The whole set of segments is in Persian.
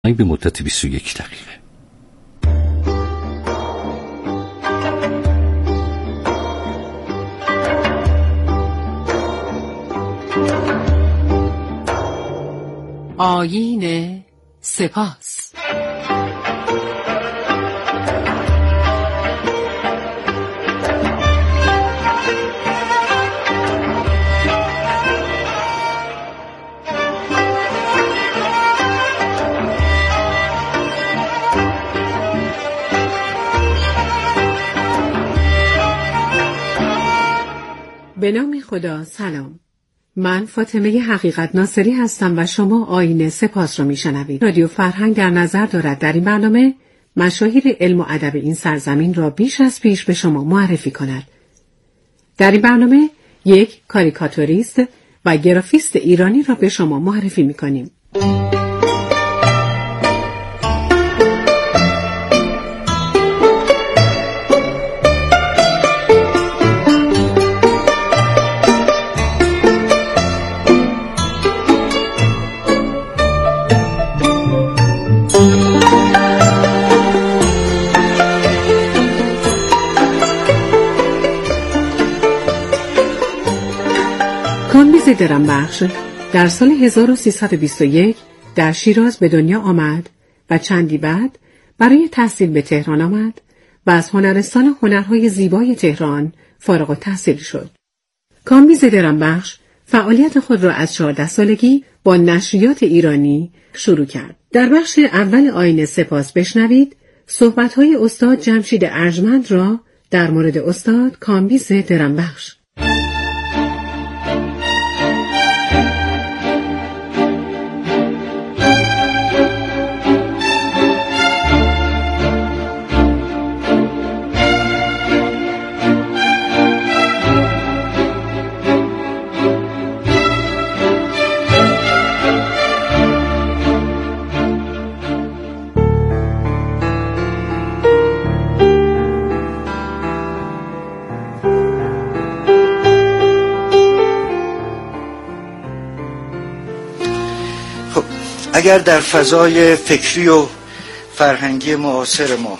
به مدت 21 دقیقه. آیین سپاس. به نام خدا. سلام. من فاطمه حقیقت ناصری هستم و شما آیین سپاس را میشنوید. رادیو فرهنگ در نظر دارد در این برنامه مشاهیر علم و ادب این سرزمین را بیش از پیش به شما معرفی کند. در این برنامه یک کاریکاتوریست و گرافیست ایرانی را به شما معرفی میکنیم. کامبیز درمبخش در سال 1321 در شیراز به دنیا آمد و چندی بعد برای تحصیل به تهران آمد و از هنرستان هنرهای زیبای تهران فارغ التحصیل شد. کامبیز درمبخش فعالیت خود را از 14 سالگی با نشریات ایرانی شروع کرد. در بخش اول آیین سپاس بشنوید صحبت‌های استاد جمشید ارجمند را در مورد استاد کامبیز درمبخش. اگر در فضای فکری و فرهنگی معاصر ما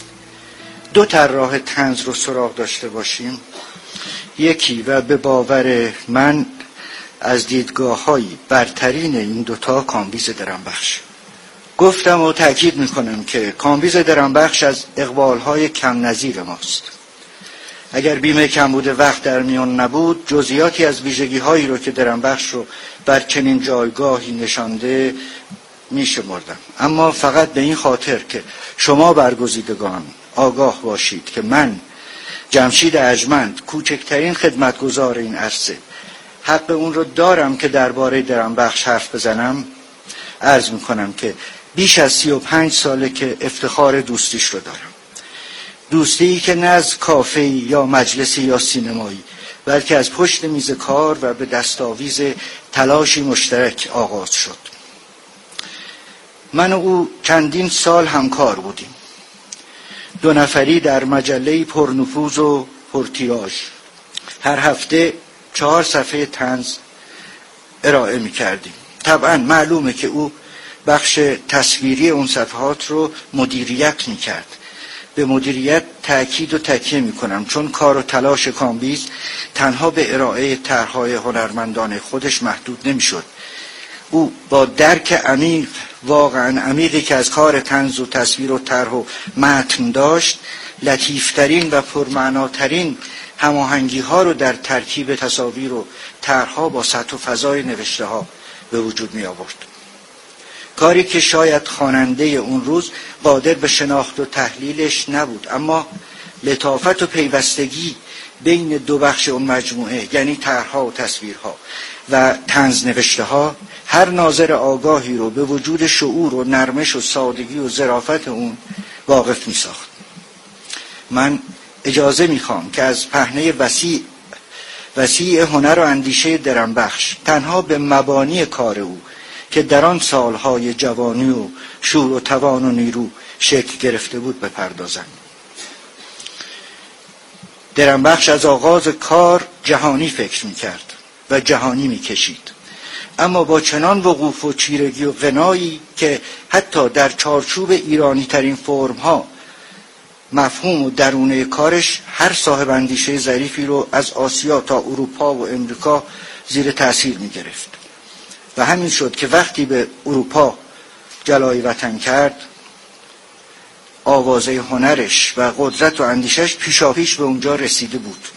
دو طراح طنز رو سراغ داشته باشیم، یکی و به باور من از دیدگاه‌های برترین این دوتا کامبیز درمبخش. گفتم و تأکید میکنم که کامبیز درمبخش از اقبال‌های کم نظیر ماست. اگر بیمه کمبود وقت در میان نبود، جزئیاتی از ویژگی‌هایی رو که درمبخش رو بر چنین جایگاهی نشانده میشمردم، اما فقط به این خاطر که شما برگزیدگان آگاه باشید که من جمشید ارجمند کوچکترین خدمتگزار این عرصه حق اون رو دارم که درباره درمبخش حرف بزنم. عرض میکنم که بیش از 35 ساله که افتخار دوستیش رو دارم. دوستی که نه از کافه‌ای یا مجلسی یا سینمایی، بلکه از پشت میز کار و به دستاویز تلاشی مشترک آغاز شد. من و او چندین سال همکار بودیم. 2 نفری در مجله پرنفوذ و پرتیراژ هر هفته 4 صفحه طنز ارائه می کردیم. طبعا معلومه که او بخش تصویری اون صفحات رو مدیریت می کرد. به مدیریت تأکید و تکیه می کنم، چون کار و تلاش کامبیز تنها به ارائه طرح‌های هنرمندان خودش محدود نمی شد. او با درک عمیق، واقعا عمیقی که از کار طنز و تصویر و طرح و متن داشت، لطیفترین و پرمعناترین هماهنگی ها رو در ترکیب تصاویر و طرح‌ها با سطح و فضای نوشته ها به وجود می آورد. کاری که شاید خواننده اون روز قادر به شناخت و تحلیلش نبود، اما لطافت و پیوستگی بین دو بخش اون مجموعه، یعنی طرح‌ها و تصویرها و طنز نوشته ها، هر ناظر آگاهی رو به وجود شعور و نرمش و سادگی و ظرافت اون واقف می ساخت. من اجازه می خوام که از پهنه وسیع هنر و اندیشه درمبخش تنها به مبانی کار او که در آن سالهای جوانی و شور و توان و نیرو شکل گرفته بود بپردازم. درمبخش از آغاز کار جهانی فکر می کرد و جهانی می کشید. اما با چنان وقوف و چیرگی و غنایی که حتی در چارچوب ایرانی ترین فرم ها مفهوم و درونه کارش هر صاحب اندیشه ظریفی رو از آسیا تا اروپا و امریکا زیر تأثیر می گرفت. و همین شد که وقتی به اروپا جلای وطن کرد، آوازه هنرش و قدرت و اندیشش پیشاپیش به اونجا رسیده بود.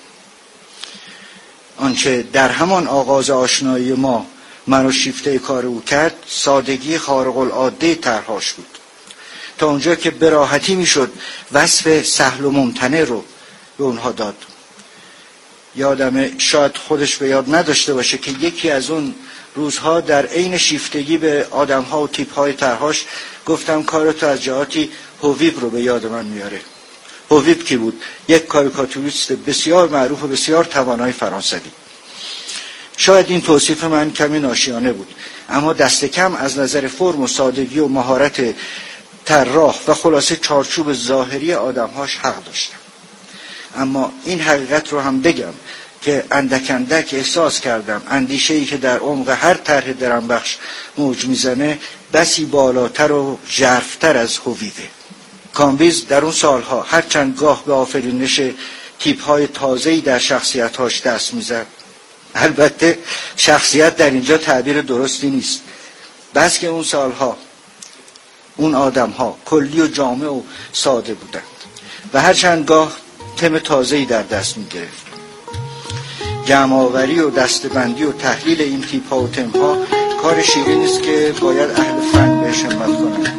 آنچه در همان آغاز آشنایی ما منو شیفته کار او کرد، سادگی خارق العاده طرحش بود، تا اونجا که به راحتی میشد وصف سهل و ممتنع رو به اونها داد. یادم شاید خودش به یاد نداشته باشه که یکی از اون روزها در عین شیفتگی به آدم‌ها و تیپ‌های طرحش گفتم کارتو از جهاتی هویب رو به یاد من میاره. هویب کی بود؟ یک کاریکاتوریست بسیار معروف و بسیار توانای فرانسوی. شاید این توصیف من کمی ناشیانه بود، اما دست کم از نظر فرم و سادگی و مهارت طراح و خلاصه چارچوب ظاهری آدم‌هاش حق داشتم. اما این حقیقت رو هم بگم که اندک اندک احساس کردم اندیشه‌ای که در عمق هر طرح درمبخش موج میزنه بسی بالاتر و ژرف‌تر از هویده. کامبیز در اون سالها هرچند گاه به آفرینش تیپ‌های تازه‌ای در شخصیت‌هاش دست میزد، البته شخصیت در اینجا تعبیر درستی نیست، بس که اون سالها اون آدم‌ها کلی و جامع و ساده بودند و هرچند گاه تم تازه‌ای در دست می‌گرفت. جمع‌آوری و دسته‌بندی و تحلیل این تیپ‌ها و تم‌ها کار شیرینی است که باید اهل فن بهش همت کنند.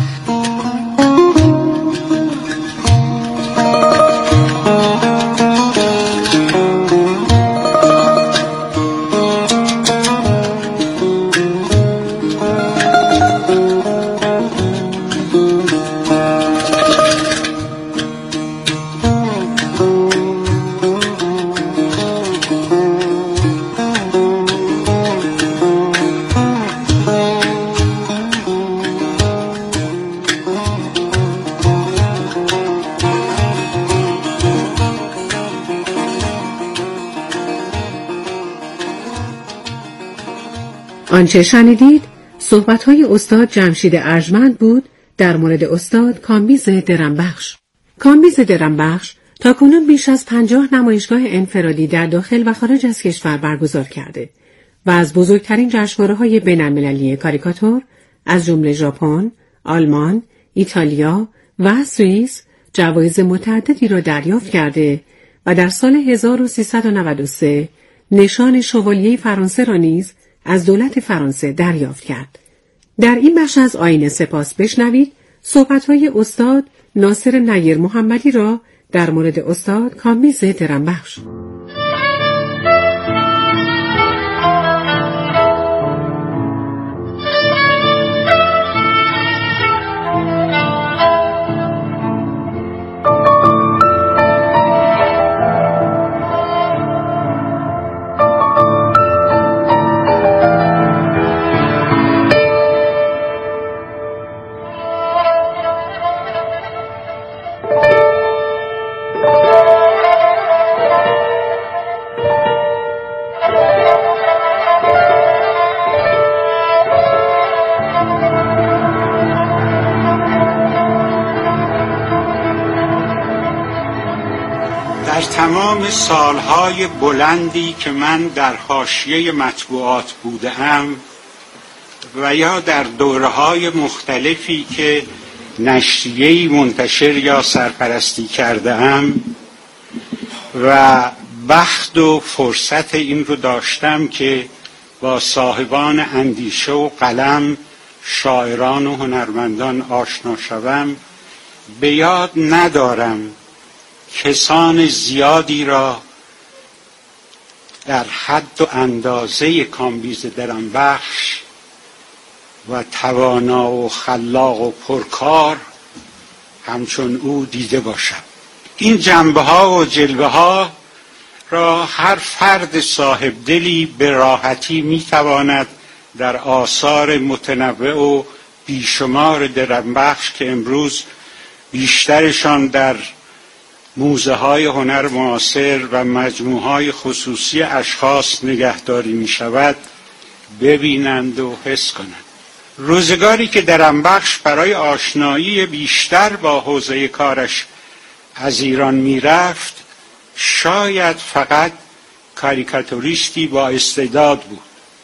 آنچه شنیدید صحبت‌های استاد جمشید ارجمند بود در مورد استاد کامبیز درمبخش. کامبیز درمبخش تاکنون بیش از 50 نمایشگاه انفرادی در داخل و خارج از کشور برگزار کرده و از بزرگترین جشنواره‌های بین‌المللی کاریکاتور از جمله ژاپن، آلمان، ایتالیا و سوئیس جوایز متعددی را دریافت کرده و در سال 1393 نشان شوالیه فرانسه را نیز از دولت فرانسه دریافت کرد. در این بخش از آیین سپاس بشنوید صحبت‌های استاد ناصر نیر محمدی را در مورد استاد کامبیز درمبخش. در تمام سالهای بلندی که من در حاشیه مطبوعات بودم و یا در دوره‌های مختلفی که نشریه‌ای منتشر یا سرپرستی کردم و بخت و فرصت این رو داشتم که با صاحبان اندیشه و قلم، شاعران و هنرمندان آشنا شوم، به یاد ندارم کسان زیادی را در حد و اندازه کامبیز درمبخش و توانا و خلاق و پرکار همچون او دیده باشم. این جنبه ها و جلوه ها را هر فرد صاحب دلی به راحتی میتواند در آثار متنوع و بیشمار درمبخش که امروز بیشترشان در موزه های هنر معاصر و مجموعه های خصوصی اشخاص نگهداری می شود ببینند و حس کنند. روزگاری که درمبخش برای آشنایی بیشتر با حوزه کارش از ایران میرفت، شاید فقط کاریکاتوریستی با استعداد بود.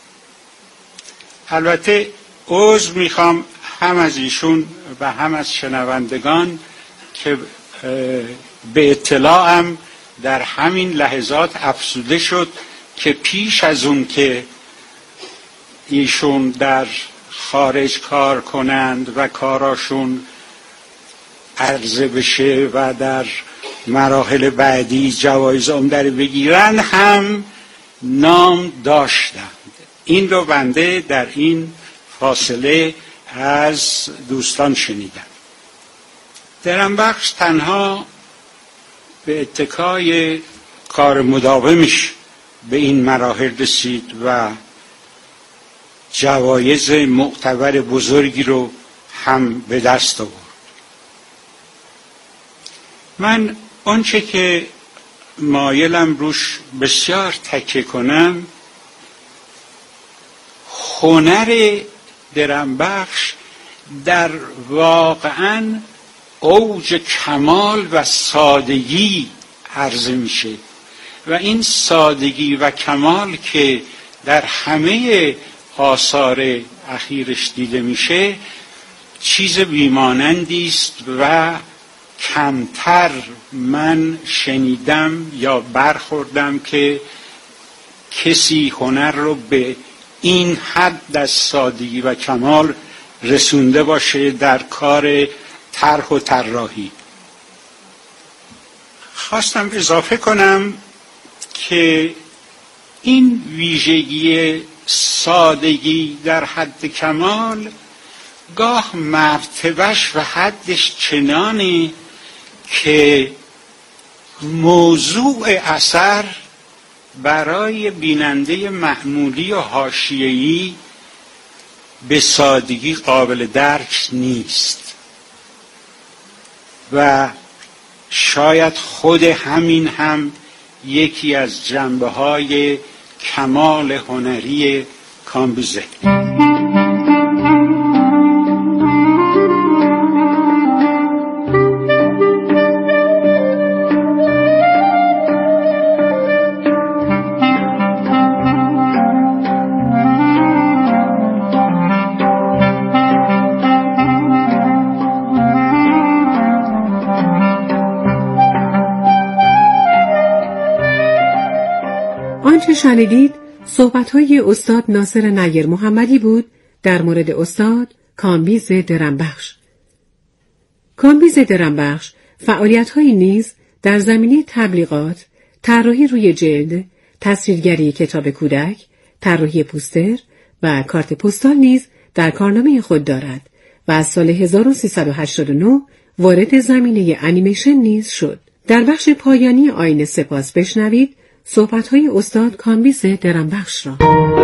البته عذر میخوام هم از ایشون و هم از شنوندگان که به اطلاعم در همین لحظات افزوده شد که پیش از اون که ایشون در خارج کار کنند و کاراشون عرضه بشه و در مراحل بعدی جوایز عمده بگیرن هم نام داشتند. این رو بنده در این فاصله از دوستان شنیدم. درمبخش تنها به اتکای کار مداومش به این مراحل رسید و جوایز معتبر بزرگی رو هم به دست آورد. من آنچه که مایلم روش بسیار تکیه کنم، هنر درمبخش در واقعاً اوج کمال و سادگی عرضه میشه و این سادگی و کمال که در همه آثار اخیرش دیده میشه چیز بیمانندی است و کمتر من شنیدم یا برخوردم که کسی هنر رو به این حد از سادگی و کمال رسونده باشه در کار طرح و طراحی. خواستم اضافه کنم که این ویژگی سادگی در حد کمال گاه مرتبهش و حدش چنانه که موضوع اثر برای بیننده معمولی و حاشیه‌ای به سادگی قابل درک نیست و شاید خود همین هم یکی از جنبه‌های کمال هنری کامبیزه. آنچه شنیدید صحبت‌های استاد ناصر نیر محمدی بود در مورد استاد کامبیز درمبخش. کامبیز درمبخش فعالیت‌هایی نیز در زمینه تبلیغات، طراحی روی جلد، تصویرگری کتاب کودک، طراحی پوستر و کارت پستال نیز در کارنامه خود دارد و از سال 1389 وارد زمینه انیمیشن نیز شد. در بخش پایانی آینه سپاس بشنوید صحبت‌های استاد کامبیز درمبخش را.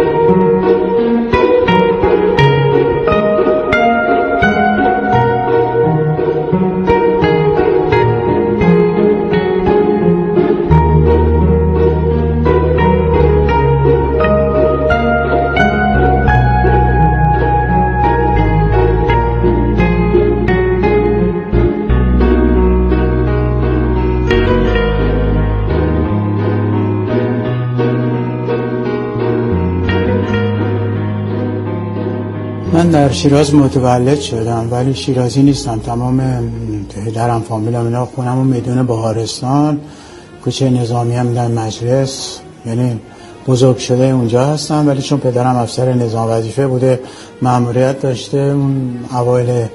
من در شیراز متولد شدم ولی شیرازی نیستم. تمام درم فامیلم اینا خونم و میدون بهارستان، کوچه نظامی هم در مجلس، یعنی بزرگ شده اونجا هستم. ولی چون پدرم افسر نظام وظیفه بوده، مأموریت داشته، اون اوایل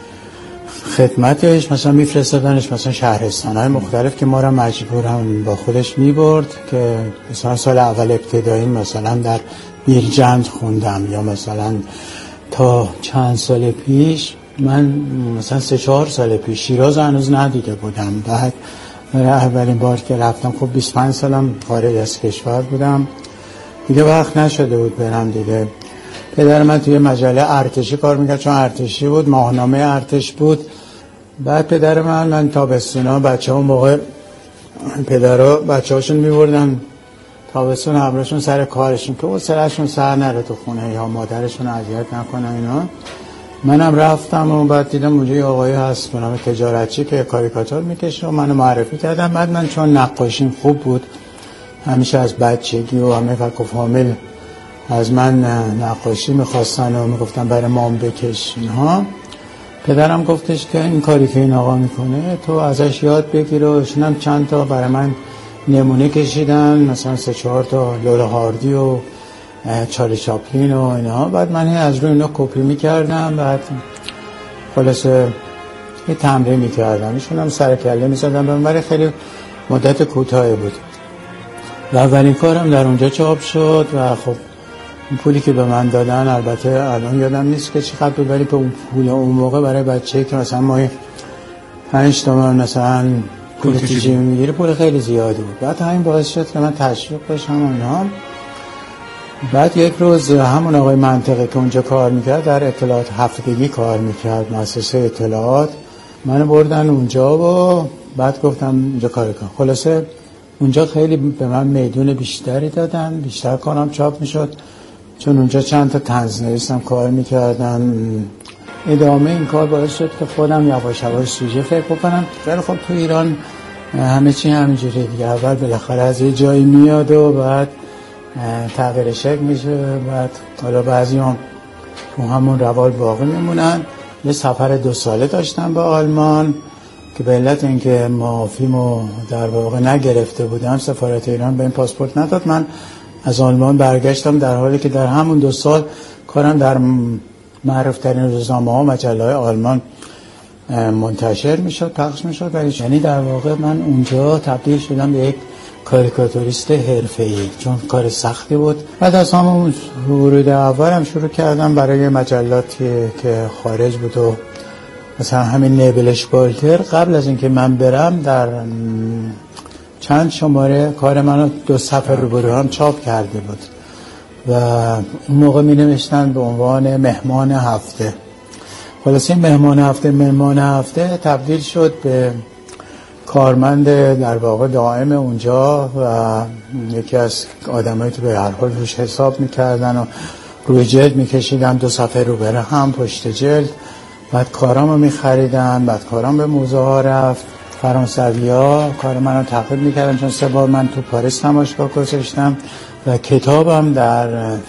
خدمتش مثلا میفرستادنش مثلا شهرستان‌های مختلف که ما را مجبورم با خودش میبرد که مثلا سال اول ابتدایی مثلا در بیرجند خوندم، یا مثلا تا چند سال پیش من مثلا 3-4 سال پیش شیراز هنوز ندیده بودم. بعد اولین بار که رفتم خب 25 سالم خارج از کشور بودم دیگه، وقت نشده بود برم دیگه. پدر من توی مجله ارتشی کار میکرد، چون ارتشی بود، ماهنامه ارتش بود. بعد پدر من تابستونا بچه ها موقع پدرها بچه هاشون میبردن تابستون همراهشون سر کارشون که حوصله‌شون سر نره تو خونه یا مادرشون اذیت نکنن اینا. منم رفتم و بعد دیدم اونجا یه آقایی هست به نام تجارتچی که کاریکاتور میکشه و منو معرفی کردم. بعد من چون نقاشیم خوب بود، همیشه از بچگی و همه فک و فامیل از من نقاشی میخواستن و میگفتن برای مام بکش اینها. پدرم گفتش که این کاری که این آقا میکنه تو ازش یاد بگیر و ایشونم چند تا برای من نمونه کشیدن، مثلا 3-4 تا لول هاردی و چارلی چاپلین و اینا. بعد من از روی اینا کپی میکردم، بعد خلاصه یه تمرین میکردم، ایشونم سر کله میزدم. برای خیلی مدت کوتاهی بود و اولین کارم در اونجا چاپ شد و خب اون پولی که به من دادن، البته الان یادم نیست که چقدر بود، ولی اون پول اون موقع برای بچه‌ای که مثلا ما 5 تومن مثلا پول تیجی میگیره پول خیلی زیادی بود. بعد همین باعث شد که من تشویق بشم و اینا. بعد یک روز همون آقای منطقه که اونجا کار میکرد در اطلاعات هفتگی کار میکرد، مؤسسه اطلاعات، منو بردن اونجا و بعد گفتم اونجا کار کنم. خلاصه اونجا خیلی به من میدون بیشتری دادن، بیشتر کارم چاپ میشد، چون اونجا چند تا طنز نویسم کار میکردن. ادامه این کار باعث شد که خودم یواش یواش سوژه فکر بکنم. ولی خب تو ایران همه چی همینجوری دیگه، اول بالاخره از یه جایی میاد و بعد تغییر شکل میشه، بعد حالا بعضیام تو همون روال باقی میمونن. یه سفر 2 ساله داشتم به آلمان که به علت اینکه معافیمو در واقع نگرفته بودم، سفارت ایران به این پاسپورت نداد. من از آلمان برگشتم در حالی که در همون 2 سال کارم در معروف‌ترین روزنامه‌ها و مجله‌های آلمان منتشر میشد، پخش میشد. ولی یعنی در واقع من اونجا تبدیل شدم به یک کاریکاتوریست حرفه‌ای، چون کار سختی بود. بعد از همون ورود اولم شروع کردم برای مجلاتی که خارج بود و مثلا همین نیبلش بالتر قبل از اینکه من برم در چند شماره کار منو 2 صفحه روبرو هم چاپ کرده بود و اون موقع می نوشتن به عنوان مهمان هفته. خلاصه مهمان هفته تبدیل شد به کارمند در واقع دائم اونجا و یکی از آدمایی که به هر حال روش حساب میکردن و روی جلد میکشیدن 2 صفحه روبرو هم پشت جلد. بعد کارامو میخریدن، بعد کارام به موزه ها رفت. فرانسوی‌ها کار منو تعقیب میکردن، چون 3 بار من تو پاریس نمایشگاه گذاشتم و کتابم در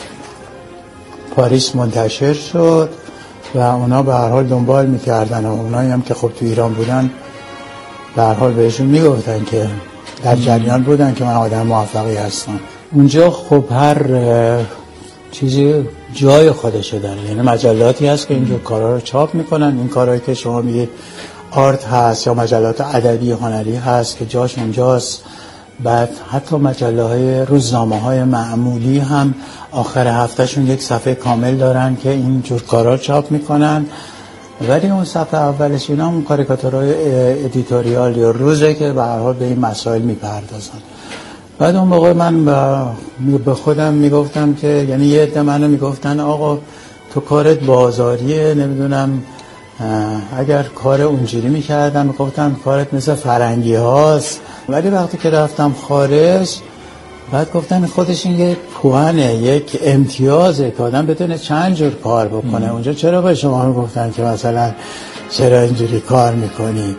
پاریس منتشر شد و اونا به هر حال دنبال میکردن و اونایی هم که خب تو ایران بودن به هر حال بهشون میگفتن که در جریان بودن که من آدم موفقی هستم. اونجا خب هر چیزی جای خودشه داره، یعنی مجلاتی هست که اینجور کارها رو چاپ میکنن. این کارهایی که شما میگید آرت هست یا مجلات ادبی هنری هست که جاش اونجاست. بعد حتی مجله روزنامه های معمولی هم آخر هفتهشون 1 صفحه کامل دارن که این جور کارا چاپ میکنن. ولی اون صفحه اولش اینا اون کاریکاتورهای ادیتوریال یا روزه که به هر حال به این مسائل میپردازن. بعد اون موقع من به خودم میگفتم که یعنی یه عده منو میگفتن آقا تو کارت بازاریه، نمیدونم اگر کار اونجوری میکردم میگفتم کارت مثل فرنگی هاست. ولی وقتی که رفتم خارج بعد گفتن خودش این یک پوانه، یک امتیازه که آدم بتونه چند جور کار بکنه. اونجا چرا به شما میگفتن که مثلا چرا اینجوری کار میکنی؟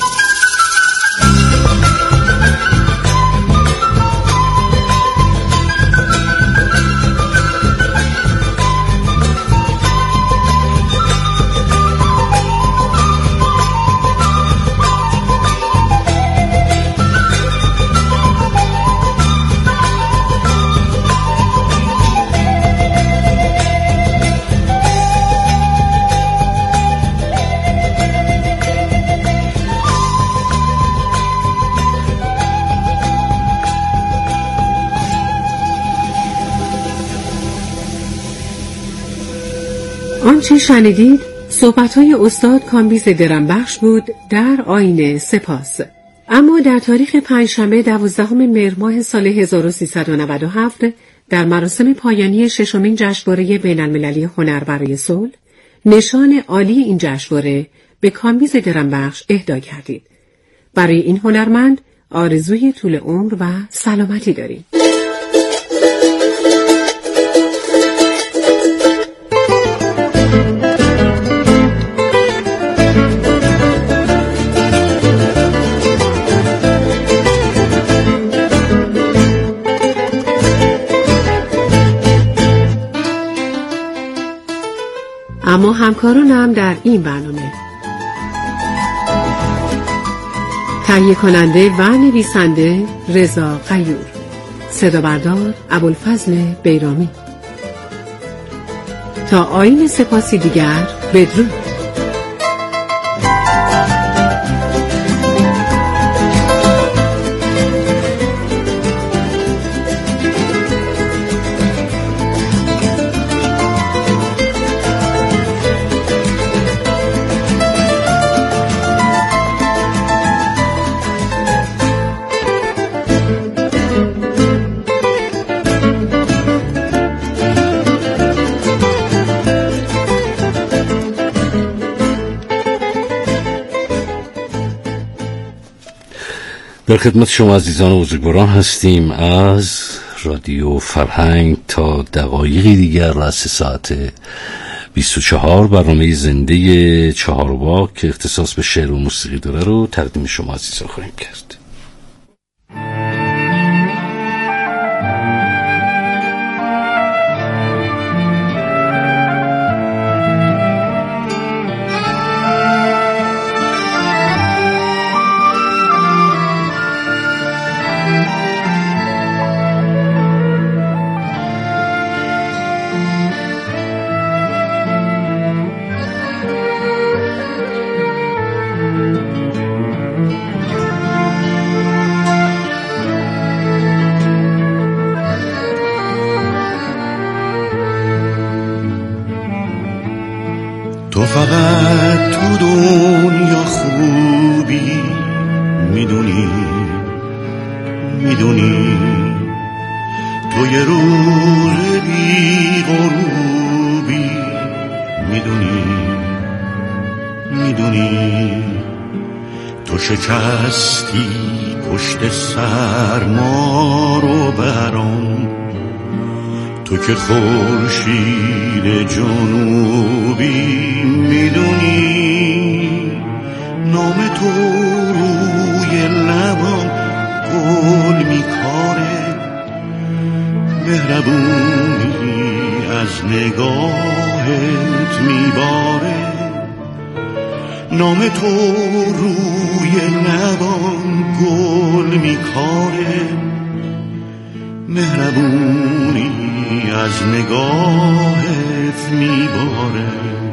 آنچه شنیدید صحبت‌های استاد کامبیز درمبخش بود در آیین سپاس. اما در تاریخ پنجشنبه 12 مهر ماه سال 1397 در مراسم پایانی 6مین جشنواره بین‌المللی هنر برای صلح نشان عالی این جشنواره به کامبیز درمبخش اهدا کردید. برای این هنرمند آرزوی طول عمر و سلامتی داریم. میکنم در این برنامه. تهیه کننده و نویسنده رضا غیور، صدا بردار ابوالفضل بیرامی. تا آیین سپاسی دیگر، بدرود. در خدمت شما عزیزان و بزرگواران هستیم از رادیو فرهنگ. تا دقایقی دیگر از ساعت 24 برنامه زنده چهارباغ که اختصاص به شعر و موسیقی داره رو تقدیم شما عزیزان خواهیم کرد. تو فقط تو دنیا خوبی میدونی تو یه روز بی غروبی میدونی تو شکستی پشت سرما رو برام، تو که خورشید جنوبی میدونی نام تو روی لبام گل میکاره، مهربونی از نگاهت میباره، نام تو روی لبام گل میکاره، مهربونی از نگاهت میباره.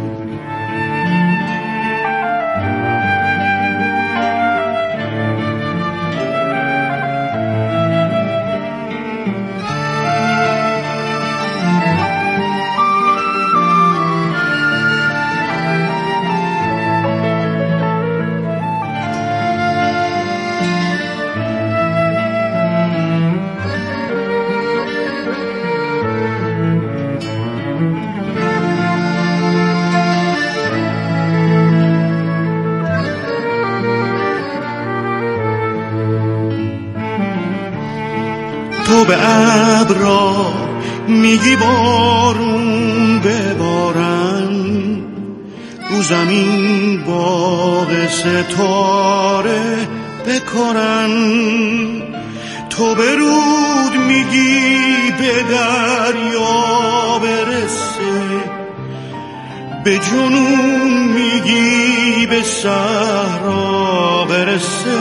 تو به ابرا میگی بارون ببارن، رو زمین باغ ستاره بکارن، تو به رود میگی به دریا برسه، به جنون میگی به صحرا برسه،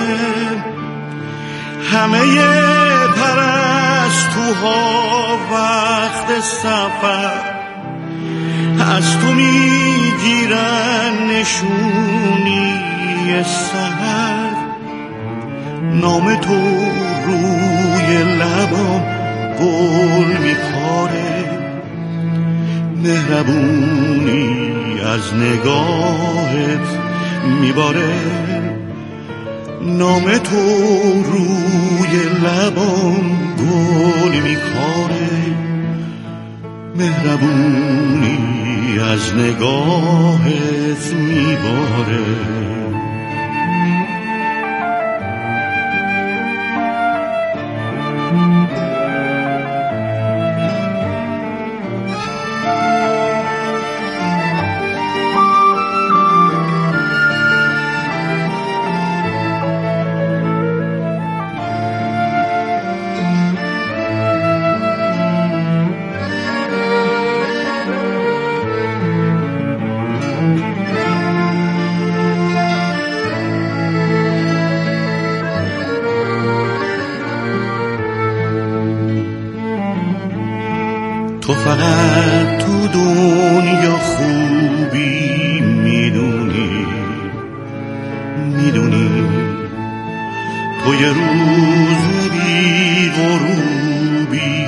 همه پرستوها وقت سفر از تو میگیرن نشونی سحر، نام تو روی لبام گل میکاره، مهربونی از نگاهت میباره، نام تو روی لبام گل میکاره، مهربونی از نگاهت میباره. فقط تو دنیا خوبی میدونی تو یه روز بی غروبی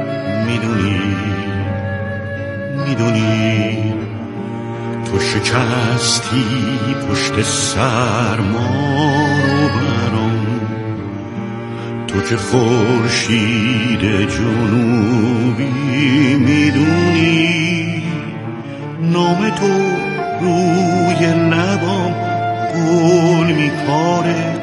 میدونی تو شکستی پشت سر ما رو برام، تو که خورشید جنوبی میدونی نام تو روی لبام گل میکاره،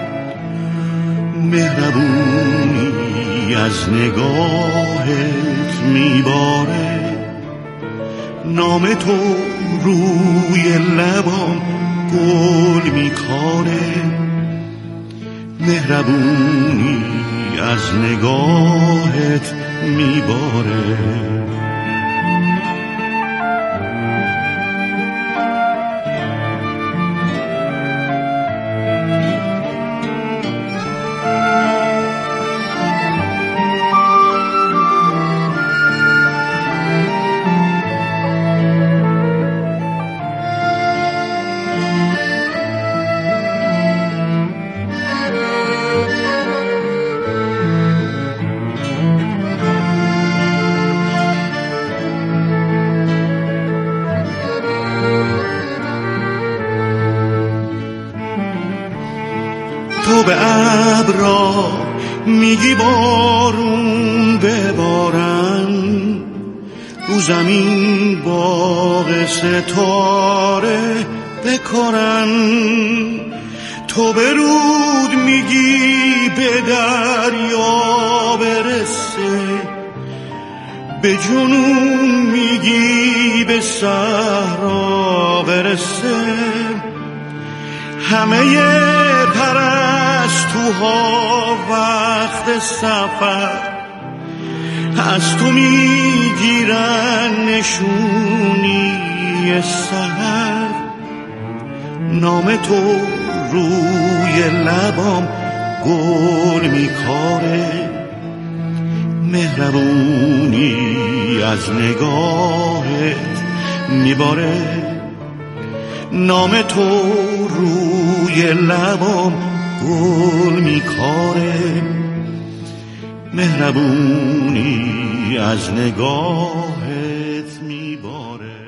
مهربونی از نگاهت میباره، نام تو روی لبام گل میکاره، مهربونی از نگاهت میباره. تو به ابرا میگی بارون ببارن، رو زمین باغ ستاره بکارن، تو به رود میگی به دریا برسه، به جنون میگی به صحرا برسه، همه پرستوها وقت سفر از تو میگیرن نشونی سحر، نام تو روی لبام گل میکاره، مهربونی از نگاهت میباره، نام تو روی لبام گل میکاره، مهربونی از نگاهت میباره.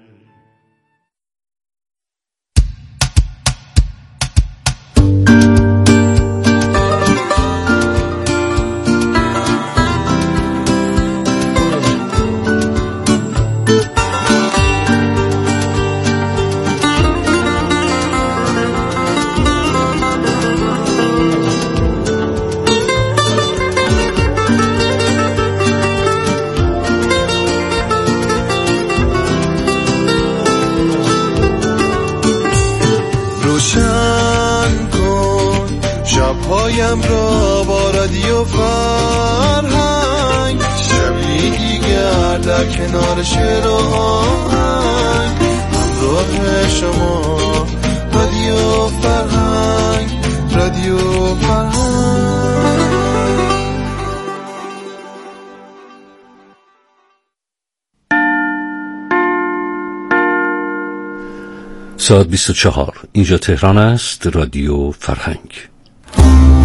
پایم را با رادیو فرهنگ، شبی دیگر در کنار شعر و آهنگ، همراه شما رادیو فرهنگ، رادیو فرهنگ. ساعت 24 اینجا تهران است. رادیو فرهنگ.